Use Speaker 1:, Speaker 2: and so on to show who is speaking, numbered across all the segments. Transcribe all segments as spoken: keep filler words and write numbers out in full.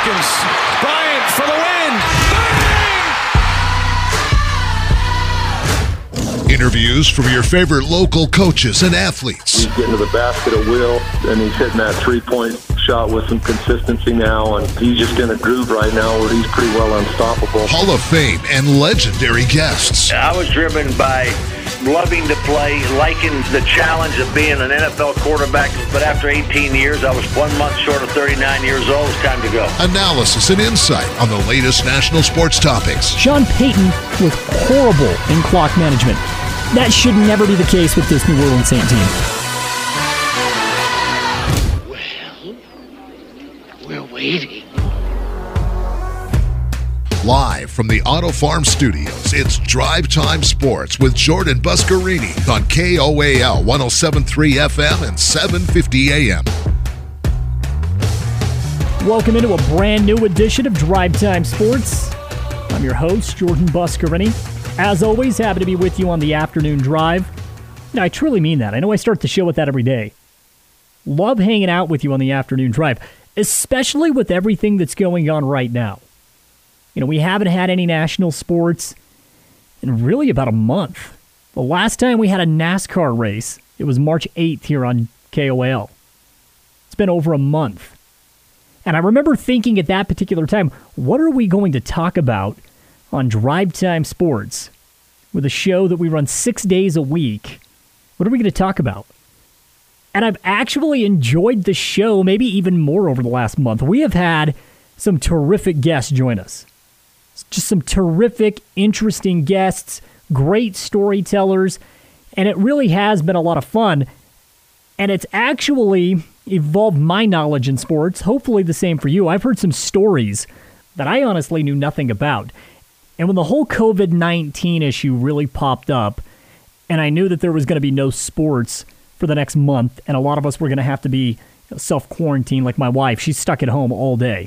Speaker 1: seconds. Bryant for the win. Bang!
Speaker 2: Interviews from your favorite local coaches and athletes.
Speaker 3: He's getting to the basket at will, and he's hitting that three-point shot with some consistency now, and he's just in a groove right now where he's pretty well unstoppable.
Speaker 2: Hall of Fame and legendary guests.
Speaker 4: I was driven by loving to play, liking the challenge of being an N F L quarterback, but after eighteen years, I was one month short of thirty-nine years old. It's time to go.
Speaker 2: Analysis and insight on the latest national sports topics.
Speaker 5: Sean Payton was horrible in clock management. That should never be the case with this New Orleans Saints team.
Speaker 6: We're waiting.
Speaker 2: Live from the Auto Farm Studios, it's Drive Time Sports with Jordan Buscarini on K O A L one oh seven point three F M and seven fifty A M.
Speaker 5: Welcome into a brand new edition of Drive Time Sports. I'm your host, Jordan Buscarini. As always, happy to be with you on the afternoon drive. Now, I truly mean that. I know I start the show with that every day. Love hanging out with you on the afternoon drive, especially with everything that's going on right now. You know, we haven't had any national sports in really about a month. The last time we had a NASCAR race, it was March eighth here on K O A L. It's been over a month. And I remember thinking at that particular time, what are we going to talk about on Drive Time Sports with a show that we run six days a week? What are we going to talk about? And I've actually enjoyed the show maybe even more over the last month. We have had some terrific guests join us. Just some terrific, interesting guests, great storytellers, and it really has been a lot of fun. And it's actually evolved my knowledge in sports, hopefully the same for you. I've heard some stories that I honestly knew nothing about. And when the whole covid nineteen issue really popped up, and I knew that there was going to be no sports for the next month, and a lot of us were going to have to be you know, self-quarantined, like my wife, she's stuck at home all day.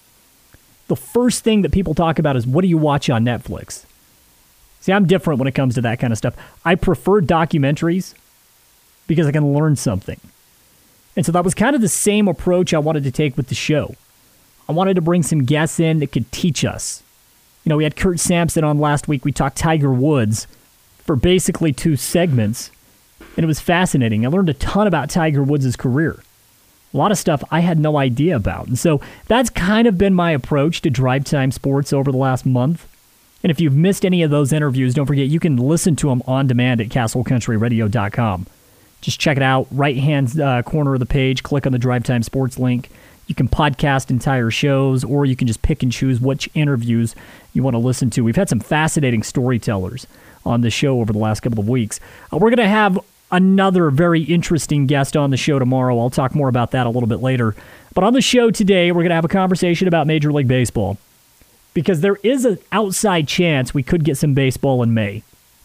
Speaker 5: The first thing that people talk about is, what do you watch on Netflix? See, I'm different when it comes to that kind of stuff. I prefer documentaries because I can learn something. And so that was kind of the same approach I wanted to take with the show. I wanted to bring some guests in that could teach us. You know, we had Kurt Sampson on last week. We talked Tiger Woods for basically two segments, and it was fascinating. I learned a ton about Tiger Woods' career. A lot of stuff I had no idea about. And so that's kind of been my approach to Drive Time Sports over the last month. And if you've missed any of those interviews, don't forget you can listen to them on demand at castle country radio dot com. Just check it out, right-hand uh, corner of the page, click on the Drive Time Sports link. You can podcast entire shows, or you can just pick and choose which interviews you want to listen to. We've had some fascinating storytellers on the show over the last couple of weeks. Uh, we're going to have another very interesting guest on the show tomorrow. I'll talk more about that a little bit later. But on the show today, we're going to have a conversation about Major League Baseball, because there is an outside chance we could get some baseball in May.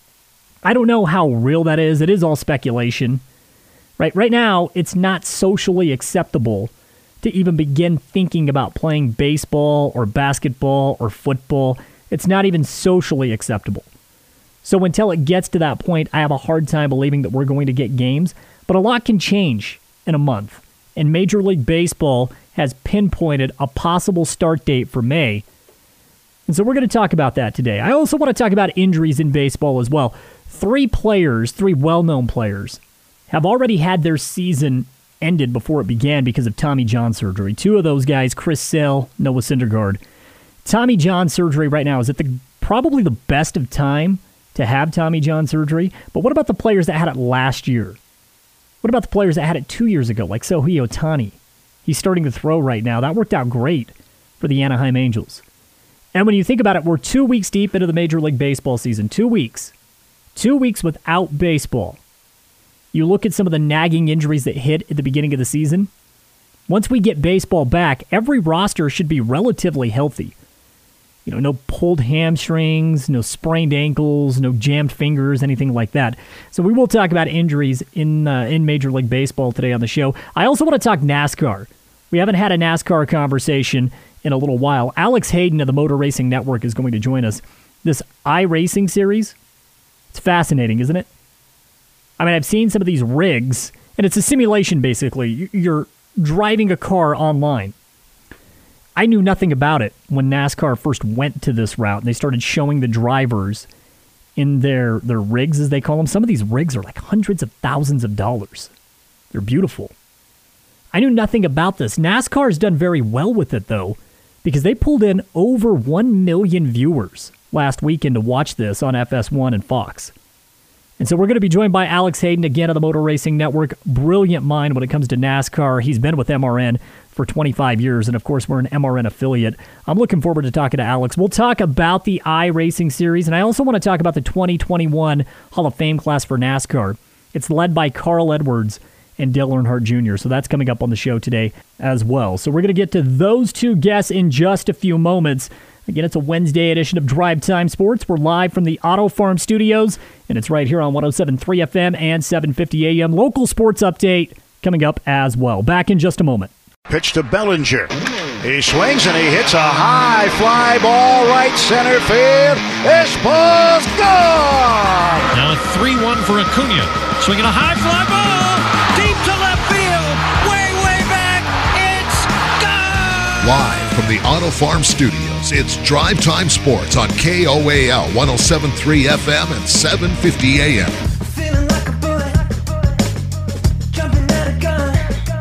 Speaker 5: I don't know how real that is. It is all speculation. Right, right now, it's not socially acceptable to even begin thinking about playing baseball or basketball or football. It's not even socially acceptable. So until it gets to that point, I have a hard time believing that we're going to get games. But a lot can change in a month. And Major League Baseball has pinpointed a possible start date for May. And so we're going to talk about that today. I also want to talk about injuries in baseball as well. Three players, three well-known players, have already had their season ended before it began because of Tommy John surgery. Two of those guys, Chris Sale, Noah Syndergaard. Tommy John surgery right now is at the probably the best of time to have Tommy John surgery. But what about the players that had it last year? What about the players that had it two years ago, like Shohei Ohtani? He's starting to throw right now. That worked out great for the Anaheim Angels. And when you think about it, we're two weeks deep into the Major League Baseball season. Two weeks. Two weeks without baseball. You look at some of the nagging injuries that hit at the beginning of the season. Once we get baseball back, every roster should be relatively healthy. You know, no pulled hamstrings, no sprained ankles, no jammed fingers, anything like that. So we will talk about injuries in uh, in Major League Baseball today on the show. I also want to talk NASCAR. We haven't had a NASCAR conversation in a little while. Alex Hayden of the Motor Racing Network is going to join us. This iRacing series, it's fascinating, isn't it? I mean, I've seen some of these rigs, and it's a simulation, basically. You're driving a car online. I knew nothing about it when NASCAR first went to this route, and they started showing the drivers in their, their rigs, as they call them. Some of these rigs are like hundreds of thousands of dollars. They're beautiful. I knew nothing about this. NASCAR has done very well with it, though, because they pulled in over one million viewers last weekend to watch this on F S one and Fox. And so we're going to be joined by Alex Hayden, again, of the Motor Racing Network. Brilliant mind when it comes to NASCAR. He's been with M R N for twenty-five years, and of course, we're an M R N affiliate. I'm looking forward to talking to Alex. We'll talk about the iRacing Series, and I also want to talk about the twenty twenty-one Hall of Fame class for NASCAR. It's led by Carl Edwards and Dale Earnhardt Junior, so that's coming up on the show today as well. So we're going to get to those two guests in just a few moments. Again, it's a Wednesday edition of Drive Time Sports. We're live from the Auto Farm Studios, and it's right here on one oh seven point three F M and seven fifty A M. Local sports update coming up as well. Back in just a moment.
Speaker 1: Pitch to Bellinger. He swings and he hits a high fly ball right center field. This ball's gone!
Speaker 7: Now three one for Acuna. Swinging a high fly ball deep to left field. Way, way back. It's gone!
Speaker 2: Live from the Auto Farm Studios, it's Drive Time Sports on K O A L one oh seven point three F M and seven fifty A M.
Speaker 8: Feeling like a bullet, jumping at a gun.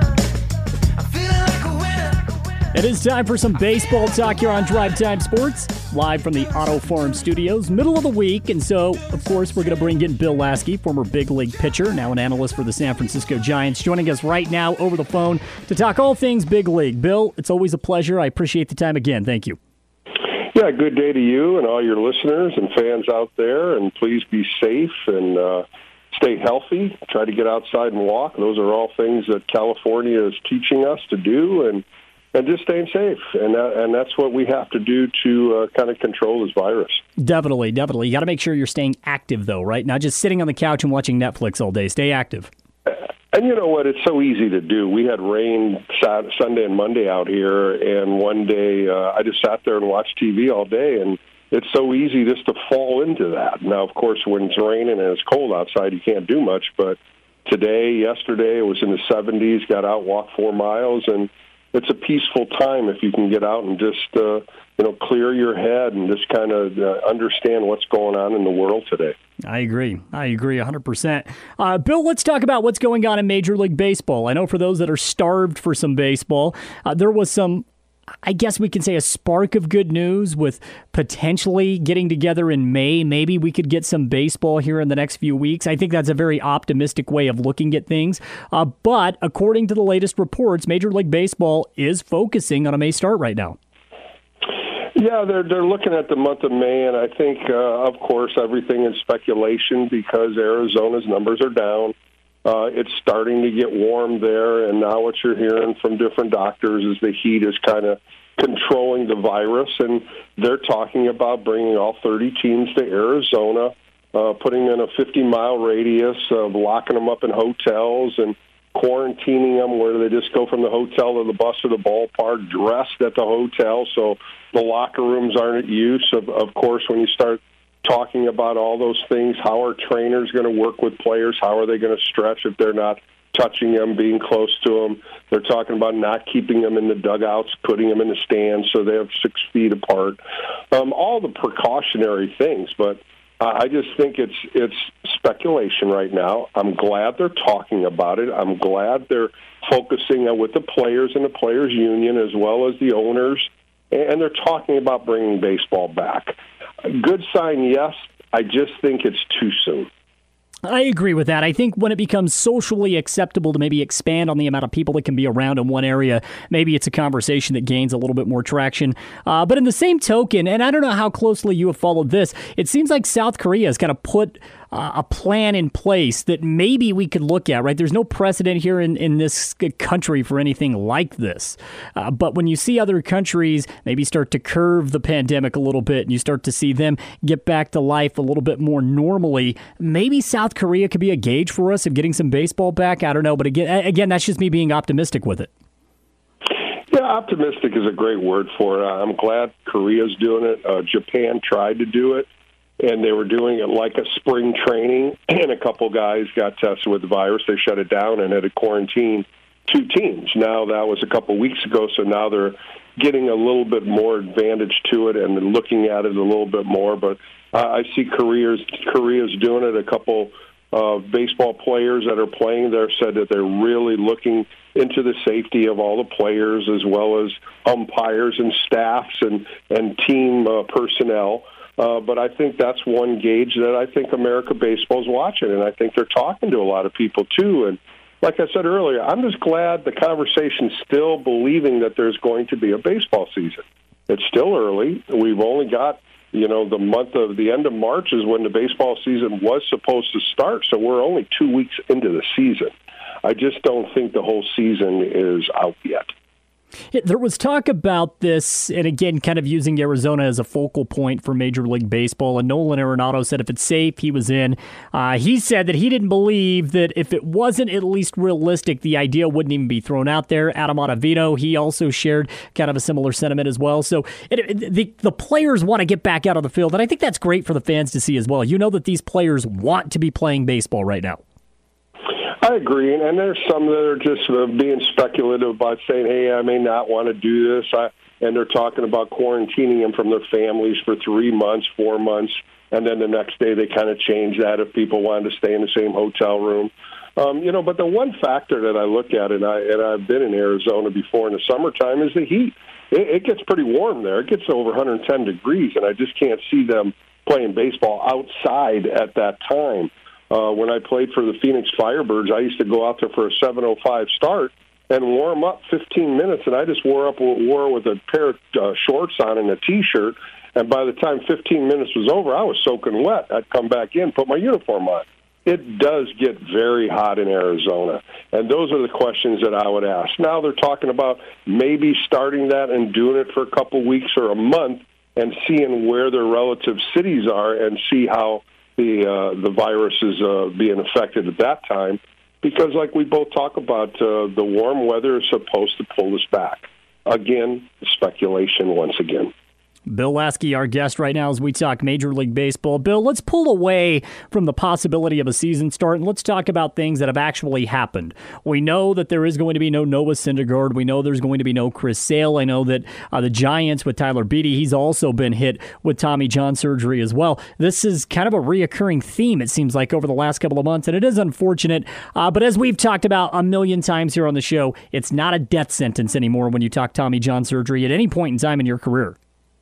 Speaker 8: I'm feeling like a winner.
Speaker 5: It is time for some baseball talk here on Drive Time Sports, live from the Auto Farm Studios, middle of the week. And so, of course, we're going to bring in Bill Lasky, former big league pitcher, now an analyst for the San Francisco Giants, joining us right now over the phone to talk all things big league. Bill, it's always a pleasure. I appreciate the time again. Thank you.
Speaker 3: Yeah, good day to you and all your listeners and fans out there, and please be safe and uh, stay healthy. Try to get outside and walk. Those are all things that California is teaching us to do, and and just staying safe. And uh, and that's what we have to do to uh, kind of control this virus.
Speaker 5: Definitely, definitely. You got to make sure you're staying active, though, right? Not just sitting on the couch and watching Netflix all day. Stay active.
Speaker 3: And you know what? It's so easy to do. We had rain Saturday, Sunday and Monday out here, and one day uh, I just sat there and watched T V all day, and it's so easy just to fall into that. Now, of course, when it's raining and it's cold outside, you can't do much, but today, yesterday, it was in the seventies, got out, walked four miles, and it's a peaceful time if you can get out and just, uh, you know, clear your head and just kind of uh, understand what's going on in the world today.
Speaker 5: I agree. I agree one hundred percent. Uh, Bill, let's talk about what's going on in Major League Baseball. I know for those that are starved for some baseball, uh, there was some, I guess we can say, a spark of good news with potentially getting together in May. Maybe we could get some baseball here in the next few weeks. I think that's a very optimistic way of looking at things. Uh, but according to the latest reports, Major League Baseball is focusing on a May start right now.
Speaker 3: Yeah, they're they're looking at the month of May, and I think, uh, of course, everything is speculation because Arizona's numbers are down. Uh, it's starting to get warm there, and now what you're hearing from different doctors is the heat is kind of controlling the virus, and they're talking about bringing all thirty teams to Arizona, uh, putting in a fifty-mile radius, of locking them up in hotels and quarantining them where they just go from the hotel to the bus to the ballpark dressed at the hotel, so the locker rooms aren't at use. Of, of course, when you start talking about all those things, how are trainers going to work with players? How are they going to stretch if they're not touching them, being close to them? They're talking about not keeping them in the dugouts, putting them in the stands so they have six feet apart. Um, all the precautionary things, but uh, I just think it's it's speculation right now. I'm glad they're talking about it. I'm glad they're focusing on with the players and the players' union as well as the owners, and they're talking about bringing baseball back. A good sign, yes. I just think it's too soon.
Speaker 5: I agree with that. I think when it becomes socially acceptable to maybe expand on the amount of people that can be around in one area, maybe it's a conversation that gains a little bit more traction. Uh, but in the same token, and I don't know how closely you have followed this, it seems like South Korea has kind of put uh, a plan in place that maybe we could look at, right? There's no precedent here in, in this country for anything like this. Uh, but when you see other countries maybe start to curve the pandemic a little bit and you start to see them get back to life a little bit more normally, maybe South Korea could be a gauge for us of getting some baseball back. I don't know. But again, again, that's just me being optimistic with it.
Speaker 3: Yeah, optimistic is a great word for it. I'm glad Korea's doing it. Uh, Japan tried to do it, and they were doing it like a spring training, and a couple guys got tested with the virus. They shut it down and had to quarantine two teams. Now, that was a couple weeks ago, so now they're getting a little bit more advantage to it and looking at it a little bit more. But uh, I see Korea's, Korea's doing it. A couple of baseball players that are playing there said that they're really looking into the safety of all the players as well as umpires and staffs and, and team uh, personnel. Uh, but I think that's one gauge that I think America Baseball is watching, and I think they're talking to a lot of people, too. And like I said earlier, I'm just glad the conversation's still believing that there's going to be a baseball season. It's still early. We've only got, you know, the month of the end of March is when the baseball season was supposed to start, so we're only two weeks into the season. I just don't think the whole season is out yet.
Speaker 5: There was talk about this, and again, kind of using Arizona as a focal point for Major League Baseball, and Nolan Arenado said if it's safe, he was in. Uh, he said that he didn't believe that if it wasn't at least realistic, the idea wouldn't even be thrown out there. Adam Ottavino, he also shared kind of a similar sentiment as well. So it, it, the, the players want to get back out on the field, and I think that's great for the fans to see as well. You know that these players want to be playing baseball right now.
Speaker 3: I agree, and there's some that are just uh, being speculative about saying, hey, I may not want to do this, I, and they're talking about quarantining them from their families for three months, four months, and then the next day they kind of change that if people wanted to stay in the same hotel room. Um, you know, but the one factor that I look at, and, I, and I've been in Arizona before in the summertime, is the heat. It, it gets pretty warm there. It gets over one hundred ten degrees, and I just can't see them playing baseball outside at that time. Uh, when I played for the Phoenix Firebirds, I used to go out there for a seven oh five start and warm up fifteen minutes, and I just wore up wore with a pair of uh, shorts on and a T-shirt, and by the time fifteen minutes was over, I was soaking wet. I'd come back in, put my uniform on. It does get very hot in Arizona, and those are the questions that I would ask. Now they're talking about maybe starting that and doing it for a couple weeks or a month and seeing where their relative cities are and see how the uh, the virus is uh, being affected at that time, because like we both talk about, uh, the warm weather is supposed to pull us back. Again, speculation once again.
Speaker 5: Bill Lasky, our guest right now as we talk Major League Baseball. Bill, let's pull away from the possibility of a season start and let's talk about things that have actually happened. We know that there is going to be no Noah Syndergaard. We know there's going to be no Chris Sale. I know that uh, the Giants with Tyler Beede, he's also been hit with Tommy John surgery as well. This is kind of a reoccurring theme, it seems like, over the last couple of months, and it is unfortunate. Uh, but as we've talked about a million times here on the show, it's not a death sentence anymore when you talk Tommy John surgery at any point in time in your career.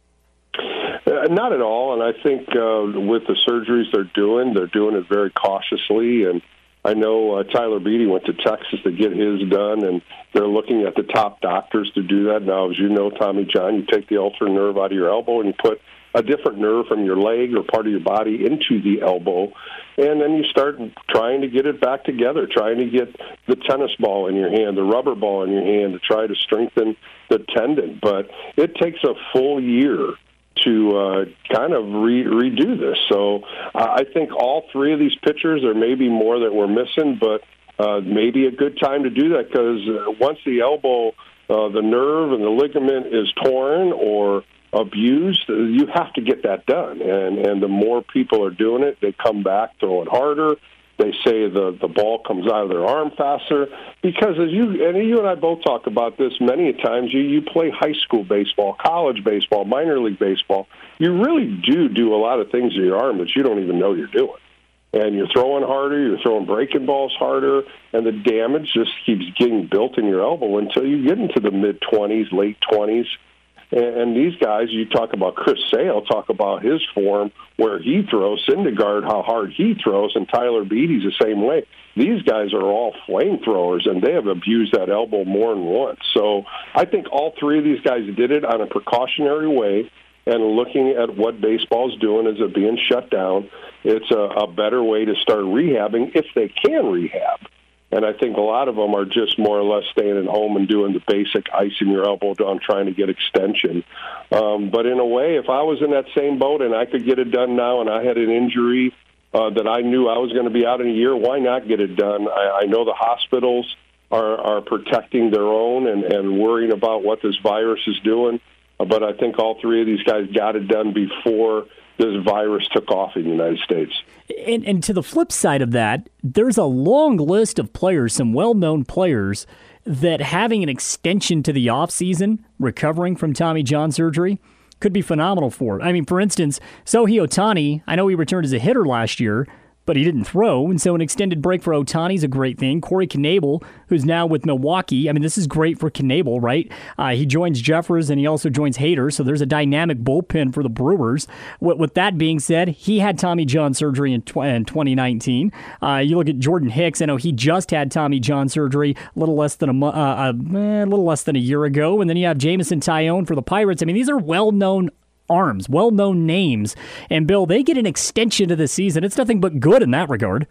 Speaker 3: Uh, not at all, and I think uh, with the surgeries they're doing, they're doing it very cautiously. And I know uh, Tyler Beede went to Texas to get his done, and they're looking at the top doctors to do that. Now, as you know, Tommy John, you take the ulnar nerve out of your elbow and you put a different nerve from your leg or part of your body into the elbow, and then you start trying to get it back together, trying to get the tennis ball in your hand, the rubber ball in your hand to try to strengthen the tendon. But it takes a full year to uh, kind of re- redo this. So uh, I think all three of these pitchers, there may be more that we're missing, but uh, maybe a good time to do that, because uh, once the elbow, uh, the nerve and the ligament is torn or abused, you have to get that done. And, and the more people are doing it, they come back throwing harder. They say the, the ball comes out of their arm faster, because as you and you and I both talk about this many times, you, you play high school baseball, college baseball, minor league baseball. You really do do a lot of things to your arm that you don't even know you're doing. And you're throwing harder, you're throwing breaking balls harder, and the damage just keeps getting built in your elbow until you get into the mid-twenties, late twenties. And these guys, you talk about Chris Sale, talk about his form, where he throws, Syndergaard, how hard he throws, and Tyler Beede's the same way. These guys are all flamethrowers, and they have abused that elbow more than once. So I think all three of these guys did it on a precautionary way, and looking at what baseball's doing as it being shut down, it's a, a better way to start rehabbing if they can rehab. And I think a lot of them are just more or less staying at home and doing the basic icing your elbow on trying to get extension. Um, but in a way, if I was in that same boat and I could get it done now and I had an injury uh, that I knew I was going to be out in a year, why not get it done? I, I know the hospitals are, are protecting their own and, and worrying about what this virus is doing. But I think all three of these guys got it done before this virus took off in the United States.
Speaker 5: And, and to the flip side of that, there's a long list of players, some well-known players, that having an extension to the offseason, recovering from Tommy John surgery, could be phenomenal for. I mean, for instance, Shohei Ohtani, I know he returned as a hitter last year, but he didn't throw, and so an extended break for Ohtani is a great thing. Corey Knebel, who's now with Milwaukee, I mean, this is great for Knebel, right? Uh, he joins Jeffers, and he also joins Hader, so there's a dynamic bullpen for the Brewers. With, with that being said, he had Tommy John surgery in, tw- in twenty nineteen. Uh, you look at Jordan Hicks, I know he just had Tommy John surgery a little less than a, mo- uh, a, eh, a little less than a year ago, and then you have Jameson Taillon for the Pirates. I mean, these are well-known arms, well-known names. And, Bill, they get an extension to the season. It's nothing but good in that regard.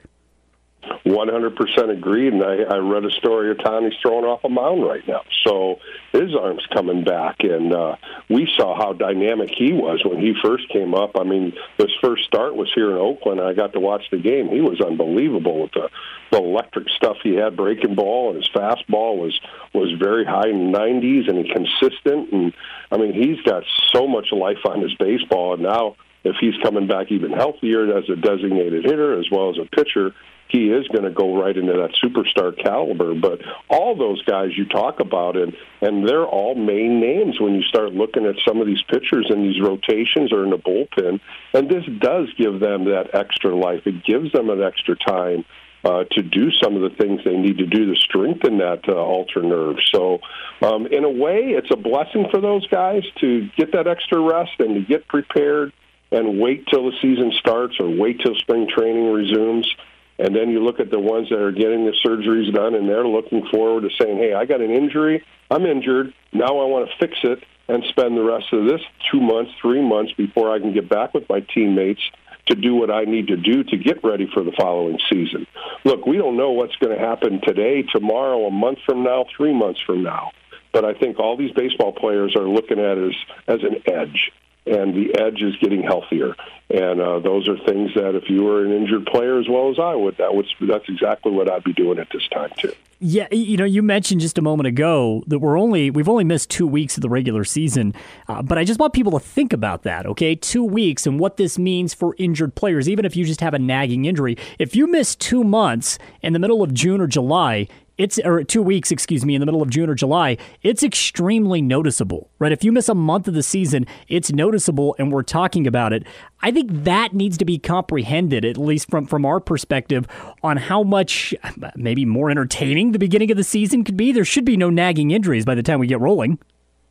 Speaker 3: one hundred percent agreed, and I, I read a story of Tony's throwing off a mound right now. So his arm's coming back, and uh, we saw how dynamic he was when he first came up. I mean, his first start was here in Oakland. I got to watch the game. He was unbelievable with the, the electric stuff he had, breaking ball, and his fastball was, was very high in the nineties and consistent. And, I mean, he's got so much life on his baseball, and now if he's coming back even healthier as a designated hitter as well as a pitcher, he is going to go right into that superstar caliber. But all those guys you talk about, and, and they're all main names when you start looking at some of these pitchers in these rotations or in the bullpen. And this does give them that extra life. It gives them an extra time uh, to do some of the things they need to do to strengthen that uh, ultra nerve. So um, in a way, it's a blessing for those guys to get that extra rest and to get prepared and wait till the season starts or wait till spring training resumes. And then you look at the ones that are getting the surgeries done, and they're looking forward to saying, hey, I got an injury, I'm injured, now I want to fix it and spend the rest of this two months, three months before I can get back with my teammates to do what I need to do to get ready for the following season. Look, we don't know what's going to happen today, tomorrow, a month from now, three months from now. But I think all these baseball players are looking at it as, as an edge. And the edge is getting healthier. And uh, those are things that if you were an injured player as well as I would, that would that's exactly what I'd be doing at this time, too.
Speaker 5: Yeah, you know, you mentioned just a moment ago that we're only we've only missed two weeks of the regular season, uh, but I just want people to think about that, okay? Two weeks and what this means for injured players, even if you just have a nagging injury. If you miss two months in the middle of June or July, it's or two weeks, excuse me, in the middle of June or July, it's extremely noticeable, right? If you miss a month of the season, it's noticeable, and we're talking about it. I think that needs to be comprehended, at least from, from our perspective, on how much maybe more entertaining the beginning of the season could be. There should be no nagging injuries by the time we get rolling.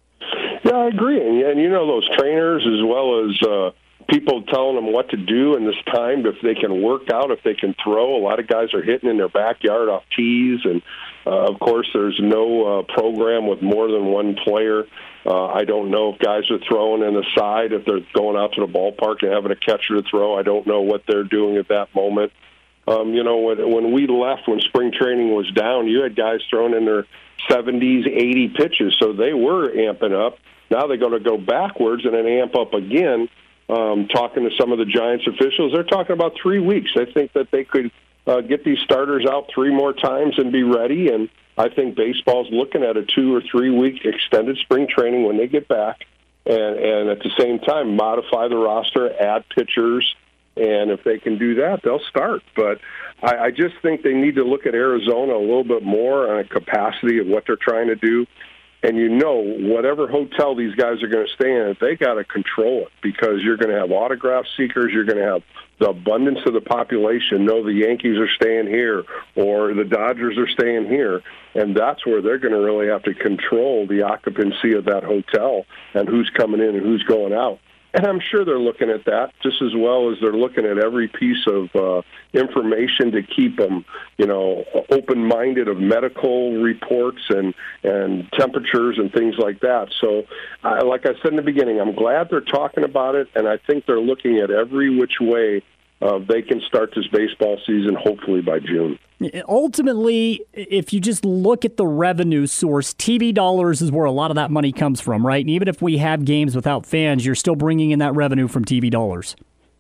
Speaker 3: Yeah, I agree. And, and you know, those trainers as well as uh, people telling them what to do in this time, if they can work out, if they can throw. A lot of guys are hitting in their backyard off tees, and uh, of course there's no uh, program with more than one player. Uh, I don't know if guys are throwing in the side, if they're going out to the ballpark and having a catcher to throw. I don't know what they're doing at that moment. Um, you know, when, when we left, when spring training was down, you had guys throwing in their seventies, eighty pitches, so they were amping up. Now they're going to go backwards and then amp up again. Um, talking to some of the Giants officials, they're talking about three weeks. They think that they could uh, get these starters out three more times and be ready. And I think baseball's looking at a two or three week extended spring training when they get back, and, and at the same time modify the roster, add pitchers, and if they can do that, they'll start. But I, I just think they need to look at Arizona a little bit more on a capacity of what they're trying to do. And you know, whatever hotel these guys are going to stay in, they got to control it, because you're going to have autograph seekers. You're going to have the abundance of the population know the Yankees are staying here or the Dodgers are staying here. And that's where they're going to really have to control the occupancy of that hotel and who's coming in and who's going out. And I'm sure they're looking at that just as well as they're looking at every piece of uh, information to keep them, you know, open-minded of medical reports and, and temperatures and things like that. So, uh, like I said in the beginning, I'm glad they're talking about it, and I think they're looking at every which way uh, they can start this baseball season, hopefully by June.
Speaker 5: Ultimately, if you just look at the revenue source, T V dollars is where a lot of that money comes from, right? And even if we have games without fans, you're still bringing in that revenue from T V dollars.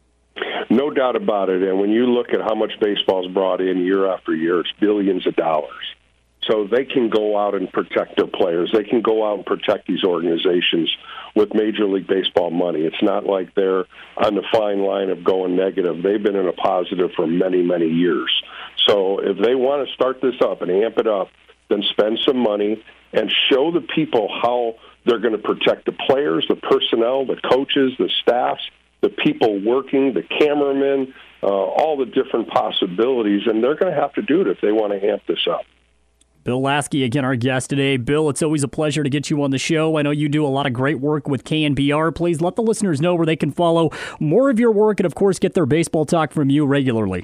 Speaker 3: No doubt about it. And when you look at how much baseball's brought in year after year, it's billions of dollars. So they can go out and protect their players. They can go out and protect these organizations with Major League Baseball money. It's not like they're on the fine line of going negative. They've been in a positive for many, many years. So if they want to start this up and amp it up, then spend some money and show the people how they're going to protect the players, the personnel, the coaches, the staffs, the people working, the cameramen, uh, all the different possibilities. And they're going to have to do it if they want to amp this up.
Speaker 5: Bill Lasky, again, our guest today. Bill, it's always a pleasure to get you on the show. I know you do a lot of great work with K N B R. Please let the listeners know where they can follow more of your work and, of course, get their baseball talk from you regularly.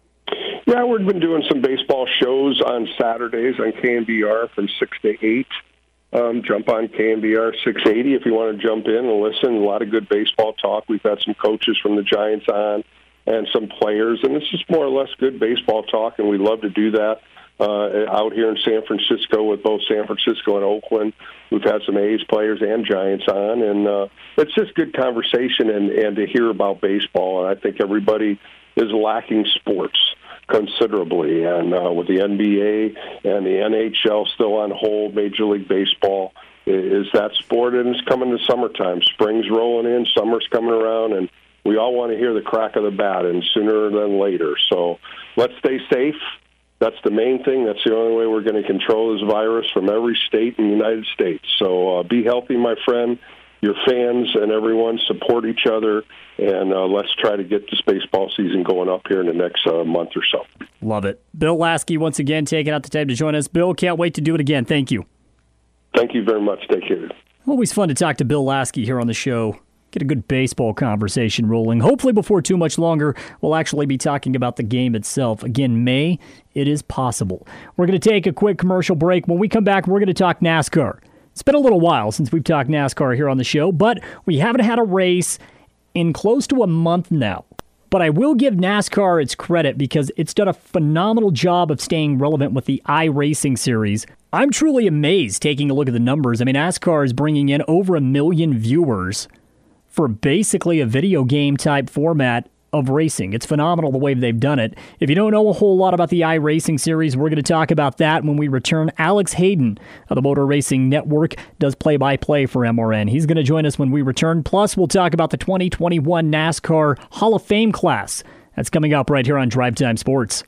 Speaker 3: Yeah, we've been doing some baseball shows on Saturdays on K N B R from six to eight. Um, jump on K N B R six eighty if you want to jump in and listen. A lot of good baseball talk. We've had some coaches from the Giants on and some players, and it's just more or less good baseball talk, and we love to do that. Uh, out here in San Francisco with both San Francisco and Oakland. We've had some A's players and Giants on, and uh, it's just good conversation and, and to hear about baseball. And I think everybody is lacking sports considerably. And uh, with the N B A and the N H L still on hold, Major League Baseball is that sport, and it's coming to summertime. Spring's rolling in, summer's coming around, and we all want to hear the crack of the bat, and sooner than later. So let's stay safe. That's the main thing. That's the only way we're going to control this virus from every state in the United States. So uh, be healthy, my friend. Your fans and everyone support each other, and uh, let's try to get this baseball season going up here in the next uh, month or so.
Speaker 5: Love it. Bill Lasky, once again, taking out the time to join us. Bill, can't wait to do it again. Thank you.
Speaker 3: Thank you very much. Take care.
Speaker 5: Always fun to talk to Bill Lasky here on the show. Get a good baseball conversation rolling. Hopefully before too much longer, we'll actually be talking about the game itself. Again, May, it is possible. We're going to take a quick commercial break. When we come back, we're going to talk NASCAR. It's been a little while since we've talked NASCAR here on the show, but we haven't had a race in close to a month now. But I will give NASCAR its credit because it's done a phenomenal job of staying relevant with the iRacing series. I'm truly amazed taking a look at the numbers. I mean, NASCAR is bringing in over a million viewers for basically a video game type format of racing. It's phenomenal the way they've done it. If you don't know a whole lot about the iRacing series, we're going to talk about that when we return. Alex Hayden of the Motor Racing Network does play-by-play for M R N. He's going to join us when we return. Plus, we'll talk about the twenty twenty-one NASCAR Hall of Fame class. That's coming up right here on Drive Time Sports.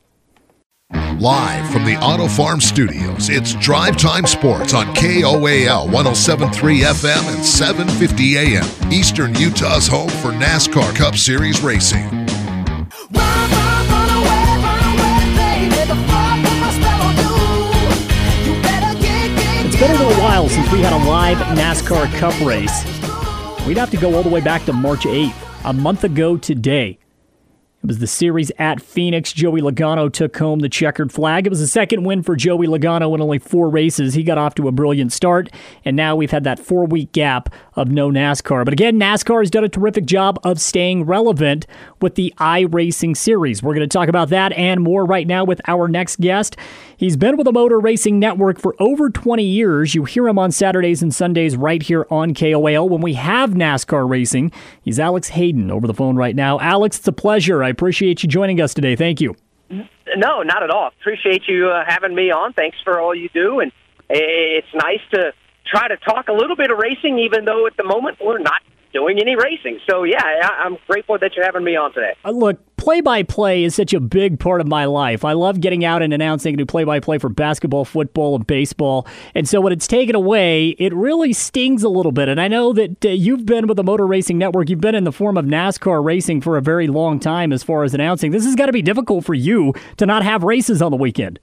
Speaker 2: Live from the Auto Farm Studios, it's Drive Time Sports on K O A L one oh seven point three F M and seven fifty A M. Eastern Utah's home for NASCAR Cup Series racing.
Speaker 8: Run, run, run away, run away, baby. The fog will spell on you. You better get, get,
Speaker 5: It's been a little while since we had a live NASCAR Cup race. We'd have to go all the way back to March eighth, a month ago today. It was the series at Phoenix. Joey Logano took home the checkered flag. It was the second win for Joey Logano in only four races. He got off to a brilliant start, and now we've had that four-week gap of no NASCAR. But again, NASCAR has done a terrific job of staying relevant with the iRacing series. We're going to talk about that and more right now with our next guest. He's been with the Motor Racing Network for over twenty years. You hear him on Saturdays and Sundays right here on K O A L when we have NASCAR racing. He's Alex Hayden over the phone right now. Alex, it's a pleasure. I appreciate you joining us today. Thank you.
Speaker 9: No, not at all. Appreciate you uh, having me on. Thanks for all you do. And it's nice to try to talk a little bit of racing, even though at the moment we're not doing any racing. So, yeah, I- I'm grateful that you're having me on today.
Speaker 5: Uh, look, play-by-play is such a big part of my life. I love getting out and announcing and do play-by-play for basketball, football, and baseball. And so when it's taken away, it really stings a little bit. And I know that uh, you've been with the Motor Racing Network. You've been in the form of NASCAR racing for a very long time as far as announcing. This has got to be difficult for you to not have races on the weekend.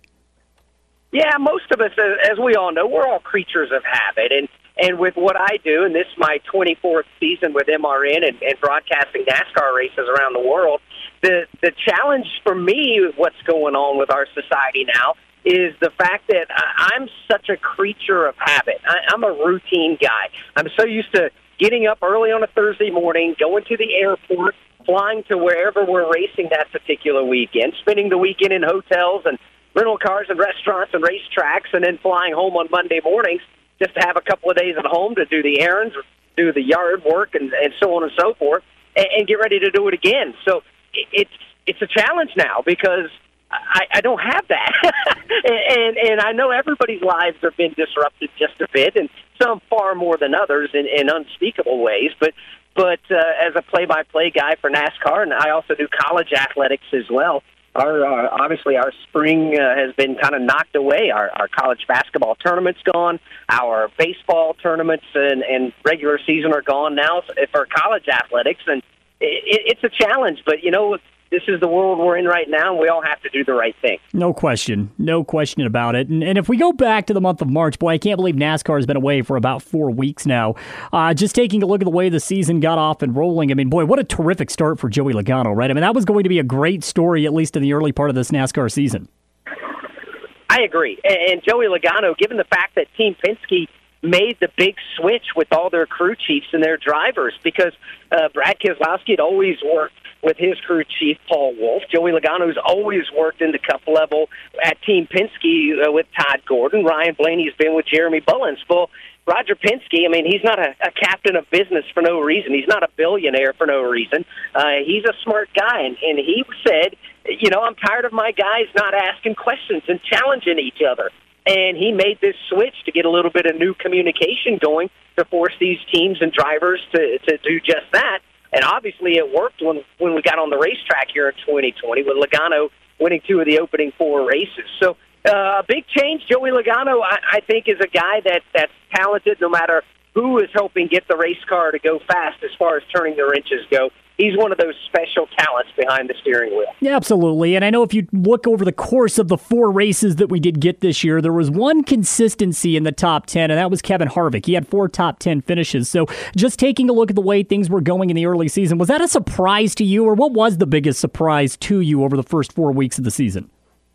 Speaker 9: Yeah, most of us, as as we all know, we're all creatures of habit. And And with what I do, and this is my twenty-fourth season with M R N and, and broadcasting NASCAR races around the world, the the challenge for me, what's going on with our society now, is the fact that I, I'm such a creature of habit. I, I'm a routine guy. I'm so used to getting up early on a Thursday morning, going to the airport, flying to wherever we're racing that particular weekend, spending the weekend in hotels and rental cars and restaurants and racetracks, and then flying home on Monday mornings just to have a couple of days at home to do the errands, do the yard work, and, and so on and so forth, and, and get ready to do it again. So it, it's it's a challenge now because I, I don't have that. and, and and I know everybody's lives have been disrupted just a bit, and some far more than others in, in unspeakable ways. But but uh, as a play-by-play guy for NASCAR, and I also do college athletics as well, our uh, obviously our spring uh, has been kind of knocked away. Our, our college basketball tournament's gone. Our baseball tournaments and, and regular season are gone now for college athletics, and it, it's a challenge. But, you know, this is the world we're in right now, and we all have to do the right thing.
Speaker 5: No question. No question about it. And, and if we go back to the month of March, boy, I can't believe NASCAR has been away for about four weeks now. Uh, just taking a look at the way the season got off and rolling, I mean, boy, what a terrific start for Joey Logano, right? I mean, that was going to be a great story, at least in the early part of this NASCAR season.
Speaker 9: I agree. And Joey Logano, given the fact that Team Penske made the big switch with all their crew chiefs and their drivers, because uh, Brad Keselowski had always worked with his crew chief, Paul Wolf. Joey Logano's always worked in the Cup level at Team Penske uh, with Todd Gordon. Ryan Blaney's been with Jeremy Bullins. Well, Roger Penske, I mean, he's not a, a captain of business for no reason. He's not a billionaire for no reason. Uh, he's a smart guy, and, and he said, you know, I'm tired of my guys not asking questions and challenging each other. And he made this switch to get a little bit of new communication going to force these teams and drivers to, to do just that. And obviously it worked when, when we got on the racetrack here in twenty twenty with Logano winning two of the opening four races. So uh, a big change. Joey Logano, I, I think, is a guy that, that's talented no matter who is helping get the race car to go fast as far as turning the wrenches go. He's one of those special talents behind the steering wheel.
Speaker 5: Yeah, absolutely. And I know if you look over the course of the four races that we did get this year, there was one consistency in the top ten, and that was Kevin Harvick. He had four top ten finishes. So just taking a look at the way things were going in the early season, was that a surprise to you, or what was the biggest surprise to you over the first four weeks of the season?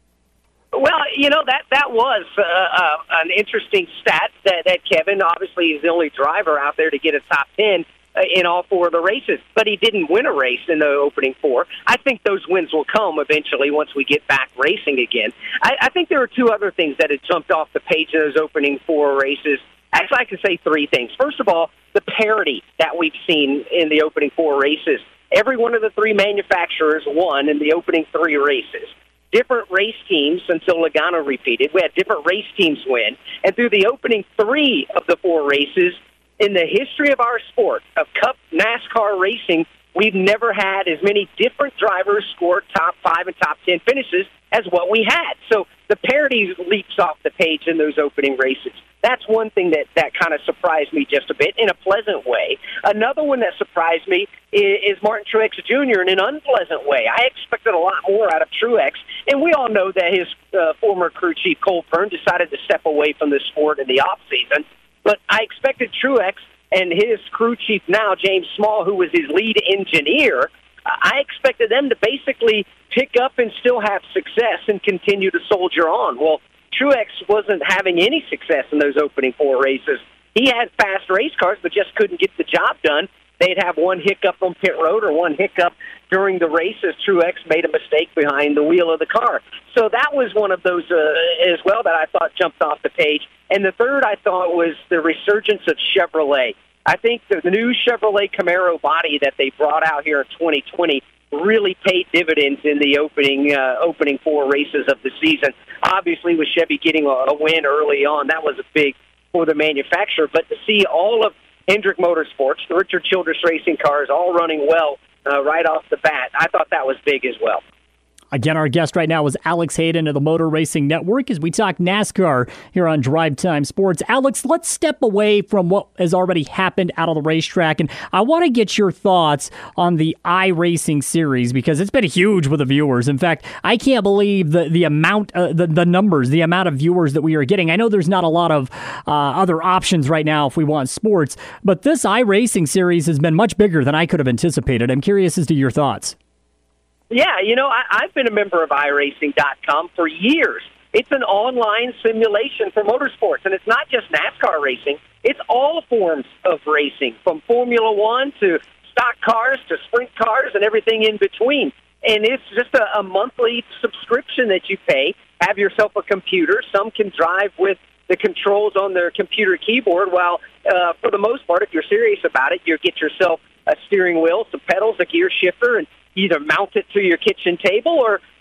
Speaker 9: Well, you know, that that was uh, uh, an interesting stat that, that Kevin, obviously, is the only driver out there to get a top ten uh, in all four of the races, but he didn't win a race in the opening four. I think those wins will come eventually once we get back racing again. I, I think there are two other things that had jumped off the page in those opening four races. Actually, I can say three things. First of all, the parity that we've seen in the opening four races. Every one of the three manufacturers won in the opening three races. Different race teams until Logano repeated. We had different race teams win. And through the opening three of the four races, in the history of our sport, of Cup NASCAR racing, we've never had as many different drivers score top five and top ten finishes as what we had. So the parity leaps off the page in those opening races. That's one thing that, that kind of surprised me just a bit in a pleasant way. Another one that surprised me is, is Martin Truex Junior in an unpleasant way. I expected a lot more out of Truex, and we all know that his uh, former crew chief, Cole Pearn, decided to step away from the sport in the offseason. But I expected Truex and his crew chief now, James Small, who was his lead engineer, I expected them to basically pick up and still have success and continue to soldier on. Well, Truex wasn't having any success in those opening four races. He had fast race cars, but just couldn't get the job done. They'd have one hiccup on pit road or one hiccup during the race as Truex made a mistake behind the wheel of the car. So that was one of those uh, as well that I thought jumped off the page. And the third I thought was the resurgence of Chevrolet. I think the new Chevrolet Camaro body that they brought out here in twenty twenty really paid dividends in the opening uh, opening four races of the season. Obviously, with Chevy getting a, a win early on, that was a big for the manufacturer. But to see all of Hendrick Motorsports, the Richard Childress Racing cars, all running well uh, right off the bat, I thought that was big as well.
Speaker 5: Again, our guest right now is Alex Hayden of the Motor Racing Network as we talk NASCAR here on Drive Time Sports. Alex, let's step away from what has already happened out of the racetrack, and I want to get your thoughts on the iRacing series because it's been huge with the viewers. In fact, I can't believe the the amount, uh, the, the numbers, the amount of viewers that we are getting. I know there's not a lot of uh, other options right now if we want sports, but this iRacing series has been much bigger than I could have anticipated. I'm curious as to your thoughts.
Speaker 9: Yeah, you know, I, I've been a member of i racing dot com for years. It's an online simulation for motorsports, and it's not just NASCAR racing. It's all forms of racing, from Formula One to stock cars to sprint cars and everything in between. And it's just a, a monthly subscription that you pay. Have yourself a computer. Some can drive with the controls on their computer keyboard, while uh, for the most part, if you're serious about it, you get yourself a steering wheel, some pedals, a gear shifter, and either mount it to your kitchen table or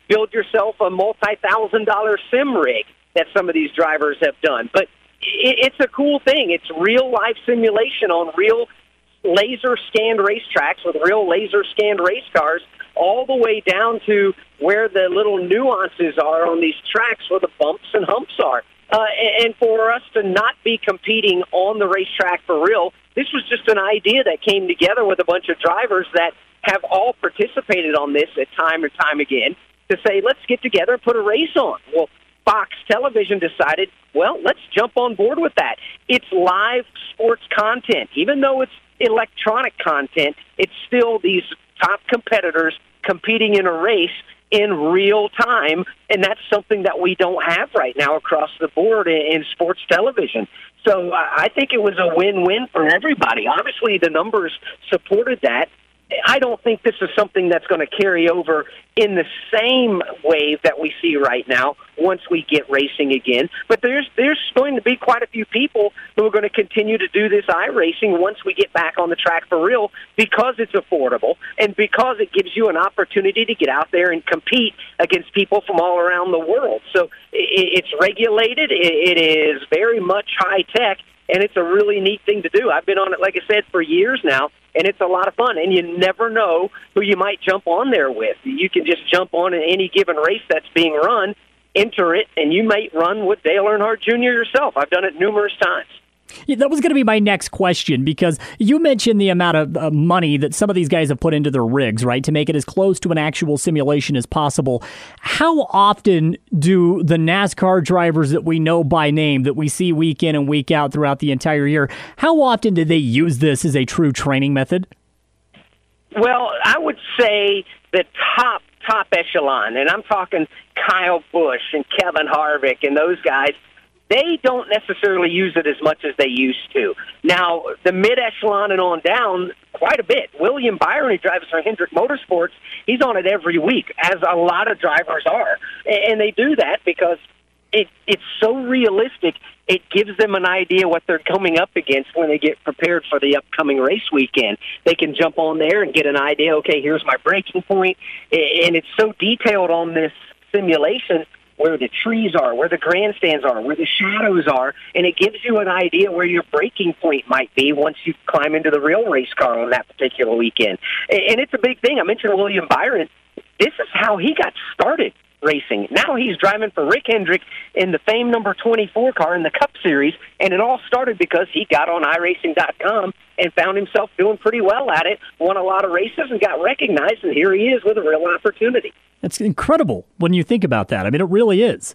Speaker 9: build yourself a multi-thousand dollar sim rig that some of these drivers have done. But it, it's a cool thing. It's real-life simulation on real laser-scanned racetracks with real laser-scanned race cars, all the way down to where the little nuances are on these tracks where the bumps and humps are. Uh, and for us to not be competing on the racetrack for real, this was just an idea that came together with a bunch of drivers that have all participated on this at time and time again to say, let's get together and put a race on. Well, Fox Television decided, well, let's jump on board with that. It's live sports content. Even though it's electronic content, it's still these top competitors competing in a race in real time, and that's something that we don't have right now across the board in sports television. So I think it was a win-win for everybody. Obviously, the numbers supported that. I don't think this is something that's going to carry over in the same wave that we see right now once we get racing again. But there's there's going to be quite a few people who are going to continue to do this iRacing once we get back on the track for real, because it's affordable and because it gives you an opportunity to get out there and compete against people from all around the world. So it's regulated. It is very much high tech. And it's a really neat thing to do. I've been on it, like I said, for years now, and it's a lot of fun. And you never know who you might jump on there with. You can just jump on in any given race that's being run, enter it, and you might run with Dale Earnhardt Junior yourself. I've done it numerous times.
Speaker 5: Yeah, that was going to be my next question, because you mentioned the amount of uh, money that some of these guys have put into their rigs, right, to make it as close to an actual simulation as possible. How often do the NASCAR drivers that we know by name, that we see week in and week out throughout the entire year, how often do they use this as a true training method?
Speaker 9: Well, I would say the top, top echelon, and I'm talking Kyle Busch and Kevin Harvick and those guys, they don't necessarily use it as much as they used to. Now, the mid-echelon and on down, quite a bit. William Byron, who drives for Hendrick Motorsports, he's on it every week, as a lot of drivers are. And they do that because it, it's so realistic, it gives them an idea what they're coming up against when they get prepared for the upcoming race weekend. They can jump on there and get an idea, okay, here's my braking point. And it's so detailed on this simulation, where the trees are, where the grandstands are, where the shadows are, and it gives you an idea where your braking point might be once you climb into the real race car on that particular weekend. And it's a big thing. I mentioned William Byron. This is how he got started racing. Now he's driving for Rick Hendrick in the famed number twenty-four car in the Cup Series, and it all started because he got on i racing dot com and found himself doing pretty well at it, won a lot of races, and got recognized, and here he is with a real opportunity.
Speaker 5: It's incredible when you think about that. I mean, it really is.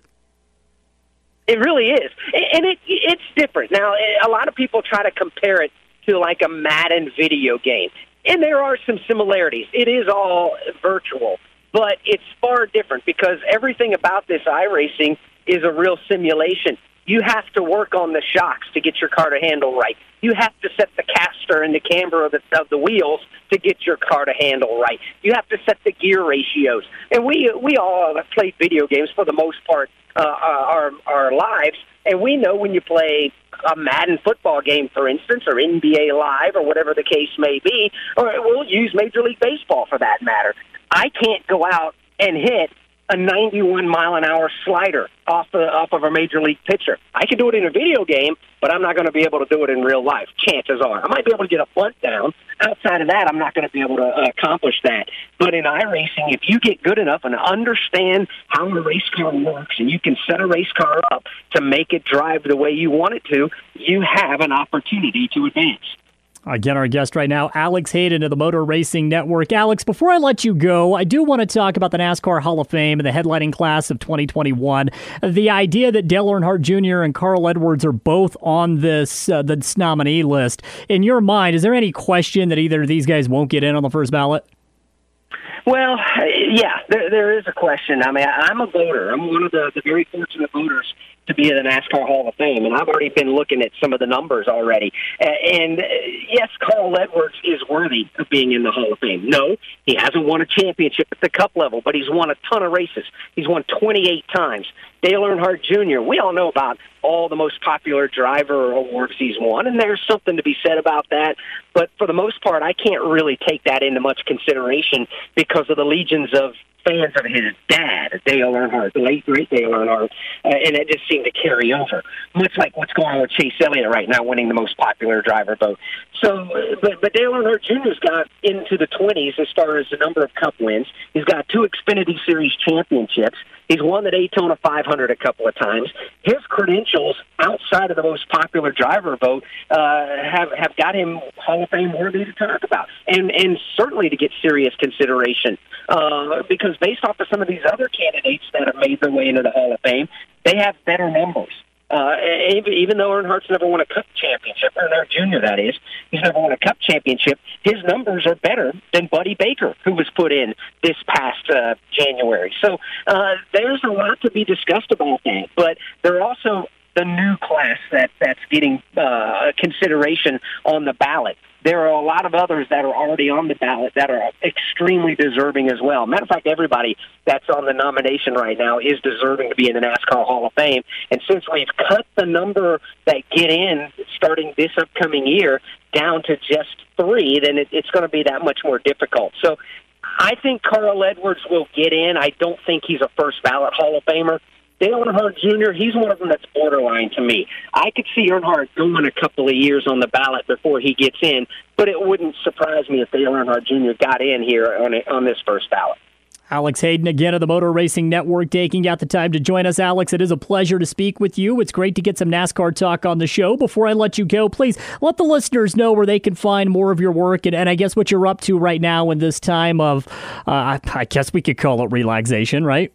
Speaker 9: It really is. And it it's different. Now, a lot of people try to compare it to like a Madden video game, and there are some similarities. It is all virtual, but it's far different because everything about this iRacing is a real simulation. You have to work on the shocks to get your car to handle right. You have to set the caster and the camber of the, of the wheels to get your car to handle right. You have to set the gear ratios. And we we all have played video games for the most part uh, our our lives, and we know when you play a Madden football game, for instance, or N B A Live, or whatever the case may be, or we'll use Major League Baseball for that matter. I can't go out and hit a ninety-one mile an hour slider off the, off of a major league pitcher. I can do it in a video game, but I'm not going to be able to do it in real life. Chances are, I might be able to get a bunt down. Outside of that, I'm not going to be able to uh, accomplish that. But in iRacing, if you get good enough and understand how a race car works, and you can set a race car up to make it drive the way you want it to, you have an opportunity to advance.
Speaker 5: Again, our guest right now, Alex Hayden of the Motor Racing Network. Alex, before I let you go, I do want to talk about the NASCAR Hall of Fame and the headlining class of twenty twenty-one. The idea that Dale Earnhardt Junior and Carl Edwards are both on this, uh, this nominee list. In your mind, is there any question that either of these guys won't get in on the first ballot?
Speaker 9: Well, yeah, there, there is a question. I mean, I'm a voter. I'm one of the, the very fortunate voters to be in the NASCAR Hall of Fame, and I've already been looking at some of the numbers already. Uh, and, uh, yes, Carl Edwards is worthy of being in the Hall of Fame. No, he hasn't won a championship at the Cup level, but he's won a ton of races. He's won twenty-eight times. Dale Earnhardt Junior, we all know about all the most popular driver awards he's won, and there's something to be said about that. But for the most part, I can't really take that into much consideration because of the legions of fans of his dad, Dale Earnhardt, the late great Dale Earnhardt, uh, and it just seemed to carry over, much like what's going on with Chase Elliott right now, winning the most popular driver vote. So, uh, but, but Dale Earnhardt Junior's got into the twenties as far as the number of Cup wins. He's got two Xfinity Series championships. He's won the Daytona five hundred a couple of times. His credentials outside of the most popular driver vote uh, have have got him Hall of Fame worthy to talk about, and and certainly to get serious consideration. Uh, because based off of some of these other candidates that have made their way into the Hall of Fame, they have better numbers. Uh, even, even though Earnhardt's never won a Cup championship, Earnhardt Junior that is, he's never won a Cup championship, his numbers are better than Buddy Baker, who was put in this past uh, January. So uh, there's a lot to be discussed about that, but there are also the new class that, that's getting uh, consideration on the ballot. There are a lot of others that are already on the ballot that are extremely deserving as well. Matter of fact, everybody that's on the nomination right now is deserving to be in the NASCAR Hall of Fame. And since we've cut the number that get in starting this upcoming year down to just three, then it, it's going to be that much more difficult. So I think Carl Edwards will get in. I don't think he's a first ballot Hall of Famer. Dale Earnhardt Junior, he's one of them that's borderline to me. I could see Earnhardt going a couple of years on the ballot before he gets in, but it wouldn't surprise me if Dale Earnhardt Junior got in here on a, on this first ballot.
Speaker 5: Alex Hayden again of the Motor Racing Network taking out the time to join us. Alex, it is a pleasure to speak with you. It's great to get some NASCAR talk on the show. Before I let you go, please let the listeners know where they can find more of your work and, and I guess what you're up to right now in this time of, uh, I guess we could call it relaxation, right?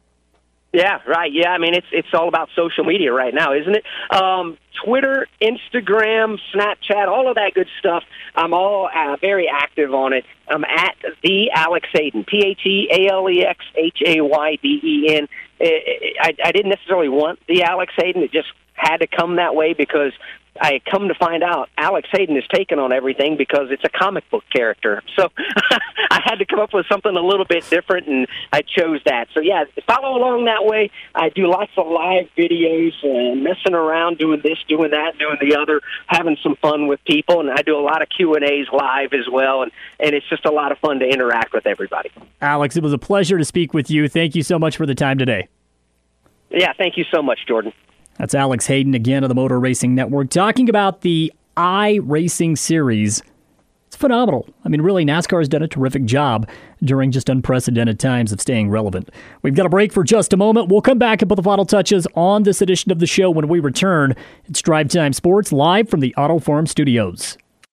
Speaker 9: Yeah, right. Yeah, I mean, it's it's all about social media right now, isn't it? Um, Twitter, Instagram, Snapchat, all of that good stuff. I'm all uh, very active on it. I'm at the Alex Hayden, P H E A L E X H A Y D E N. I, I didn't necessarily want the Alex Hayden. It just had to come that way because I come to find out Alex Hayden is taken on everything because it's a comic book character. So I had to come up with something a little bit different, and I chose that. So, yeah, follow along that way. I do lots of live videos, uh, messing around, doing this, doing that, doing the other, having some fun with people, and I do a lot of Q and A's live as well, and, and it's just a lot of fun to interact with everybody.
Speaker 5: Alex, it was a pleasure to speak with you. Thank you so much for the time today.
Speaker 9: Yeah, thank you so much, Jordan.
Speaker 5: That's Alex Hayden again of the Motor Racing Network talking about the iRacing Series. It's phenomenal. I mean, really, NASCAR has done a terrific job during just unprecedented times of staying relevant. We've got a break for just a moment. We'll come back and put the final touches on this edition of the show when we return. It's Drive Time Sports live from the Auto Farm Studios.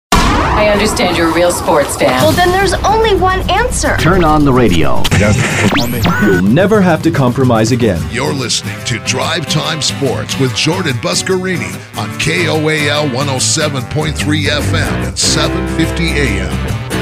Speaker 10: I understand you're a real sports fan.
Speaker 11: Well, then there's only one answer.
Speaker 12: Turn on the radio. You'll never have to compromise again.
Speaker 2: You're listening to Drive Time Sports with Jordan Buscarini on K O A L one oh seven point three F M and seven fifty A M.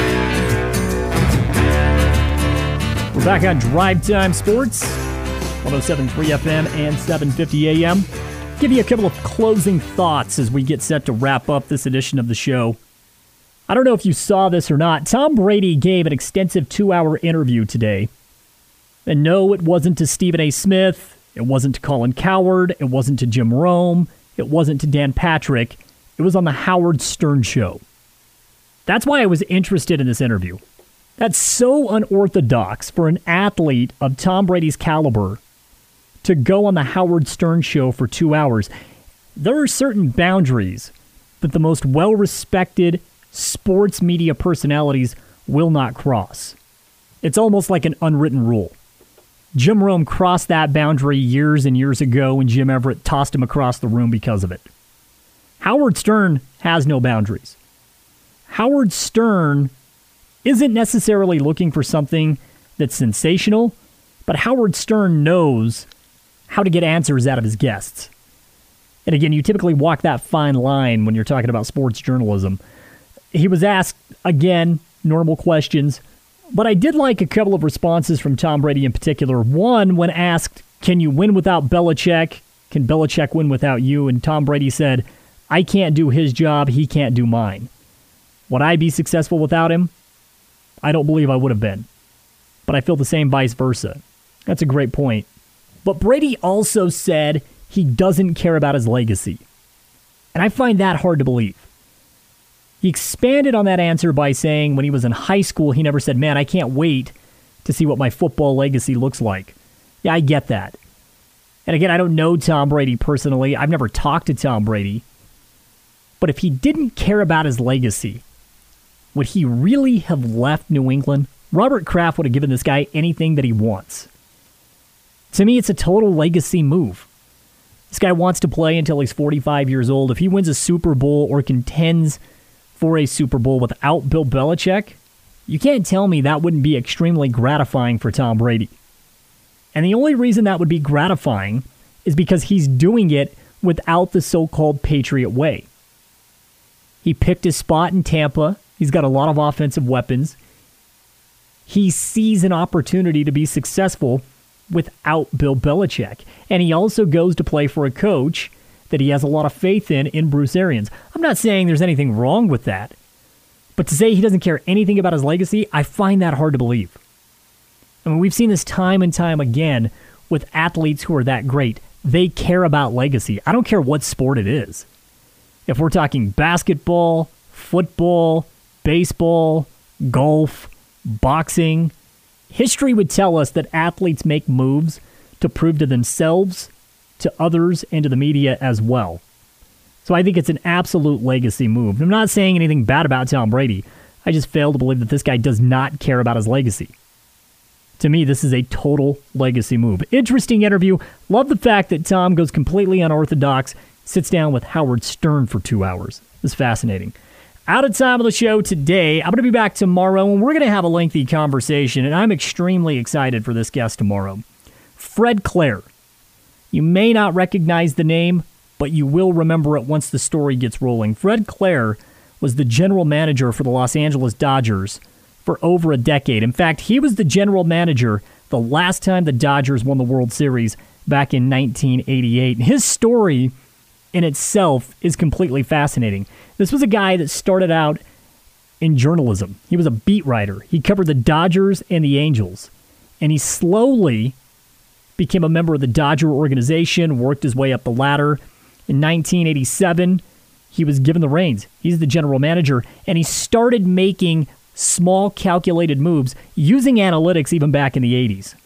Speaker 5: We're back on Drive Time Sports, one oh seven point three F M and seven fifty A M. Give you a couple of closing thoughts as we get set to wrap up this edition of the show. I don't know if you saw this or not. Tom Brady gave an extensive two-hour interview today. And no, it wasn't to Stephen A. Smith. It wasn't to Colin Cowherd. It wasn't to Jim Rome. It wasn't to Dan Patrick. It was on the Howard Stern Show. That's why I was interested in this interview. That's so unorthodox for an athlete of Tom Brady's caliber to go on the Howard Stern Show for two hours. There are certain boundaries that the most well-respected sports media personalities will not cross. It's almost like an unwritten rule. Jim Rome crossed that boundary years and years ago when Jim Everett tossed him across the room because of it. Howard Stern has no boundaries. Howard Stern isn't necessarily looking for something that's sensational, but Howard Stern knows how to get answers out of his guests. And again, you typically walk that fine line when you're talking about sports journalism. He was asked, again, normal questions, but I did like a couple of responses from Tom Brady in particular. One, when asked, can you win without Belichick? Can Belichick win without you? And Tom Brady said, I can't do his job, he can't do mine. Would I be successful without him? I don't believe I would have been. But I feel the same vice versa. That's a great point. But Brady also said he doesn't care about his legacy. And I find that hard to believe. He expanded on that answer by saying when he was in high school, he never said, man, I can't wait to see what my football legacy looks like. Yeah, I get that. And again, I don't know Tom Brady personally. I've never talked to Tom Brady. But if he didn't care about his legacy, would he really have left New England? Robert Kraft would have given this guy anything that he wants. To me, it's a total legacy move. This guy wants to play until he's forty-five years old. If he wins a Super Bowl or contends for a Super Bowl without Bill Belichick, you can't tell me that wouldn't be extremely gratifying for Tom Brady. And the only reason that would be gratifying is because he's doing it without the so-called Patriot way. He picked his spot in Tampa. He's got a lot of offensive weapons. He sees an opportunity to be successful without Bill Belichick. And he also goes to play for a coach that he has a lot of faith in, in Bruce Arians. I'm not saying there's anything wrong with that. But to say he doesn't care anything about his legacy, I find that hard to believe. I mean, we've seen this time and time again with athletes who are that great. They care about legacy. I don't care what sport it is. If we're talking basketball, football, baseball, golf, boxing, history would tell us that athletes make moves to prove to themselves, to others, and to the media as well. So I think it's an absolute legacy move. I'm not saying anything bad about Tom Brady. I just fail to believe that this guy does not care about his legacy. To me, this is a total legacy move. Interesting interview. Love the fact that Tom goes completely unorthodox, sits down with Howard Stern for two hours. It's fascinating. Out of time of the show today. I'm going to be back tomorrow, and we're going to have a lengthy conversation, and I'm extremely excited for this guest tomorrow. Fred Claire. You may not recognize the name, but you will remember it once the story gets rolling. Fred Claire was the general manager for the Los Angeles Dodgers for over a decade. In fact, he was the general manager the last time the Dodgers won the World Series back in nineteen eighty-eight. His story in itself is completely fascinating. This was a guy that started out in journalism. He was a beat writer. He covered the Dodgers and the Angels. And he slowly became a member of the Dodger organization, worked his way up the ladder. In nineteen eighty-seven, he was given the reins. He's the general manager, and he started making small calculated moves using analytics even back in the eighties.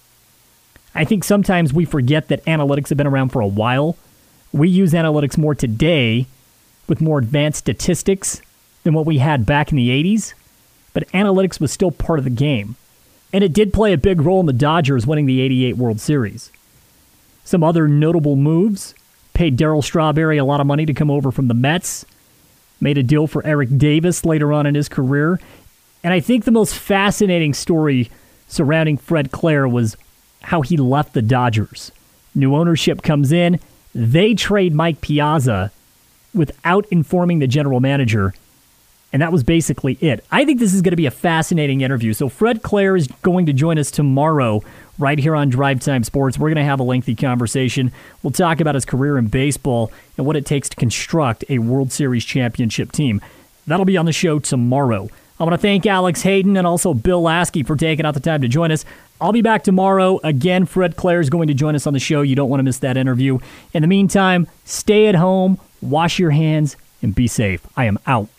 Speaker 5: I think sometimes we forget that analytics have been around for a while. We use analytics more today with more advanced statistics than what we had back in the eighties, but analytics was still part of the game. And it did play a big role in the Dodgers winning the eighty-eight World Series. Some other notable moves: paid Darryl Strawberry a lot of money to come over from the Mets, made a deal for Eric Davis later on in his career. And I think the most fascinating story surrounding Fred Claire was how he left the Dodgers. New ownership comes in. They trade Mike Piazza without informing the general manager, and that was basically it. I think this is going to be a fascinating interview. So Fred Claire is going to join us tomorrow right here on Drive Time Sports. We're going to have a lengthy conversation. We'll talk about his career in baseball and what it takes to construct a World Series championship team. That'll be on the show tomorrow. I want to thank Alex Hayden and also Bill Lasky for taking out the time to join us. I'll be back tomorrow. Again, Fred Claire is going to join us on the show. You don't want to miss that interview. In the meantime, stay at home, wash your hands, and be safe. I am out.